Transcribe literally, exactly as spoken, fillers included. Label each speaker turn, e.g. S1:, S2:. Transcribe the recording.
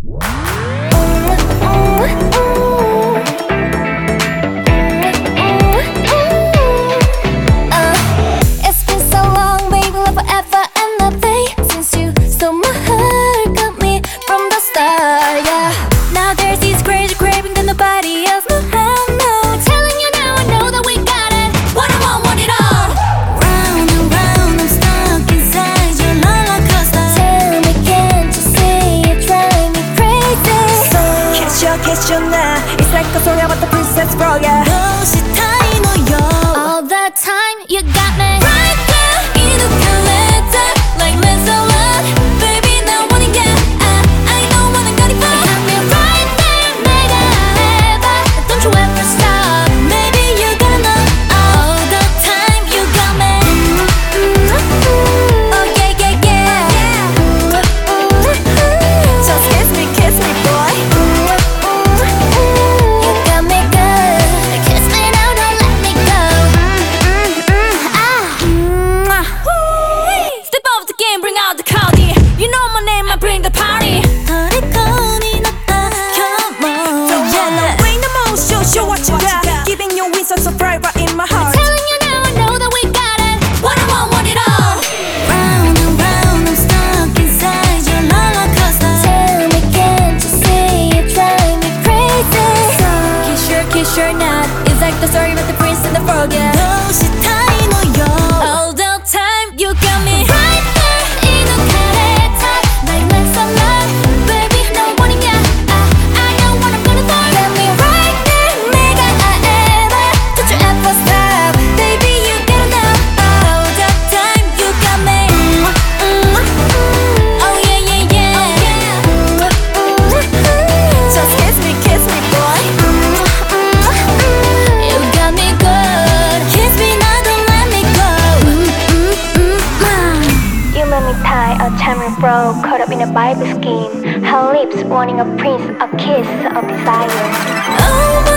S1: It's like a song about the princess girl, yeah.
S2: All the time you got me right there. 이렇게 letter like let's all love. Baby 나 wanna get I, I know wanna go deeper. You got me right there. 내가 해봐. Don't you ever stop. Maybe you gotta know. All the time you got me. Oh yeah yeah yeah.
S1: Just kiss me, kiss me, boy.
S2: Bring the party. Come on.
S1: Don't wanna bring the most. Show, show what you got. Giving you wings so bright right in my heart.
S2: Telling you now, I know that we got it. What I want, want it all.
S3: Round and round, I'm stuck inside your roller coaster.
S2: Tell me, can't you see you drive me crazy? So kiss your, kiss your not. It's like the story about the prince and the frog, yeah. All the time you got me right there.
S4: Bro, caught up in a Bible scheme. Her lips wanting a prince, a kiss of desire.
S2: Oh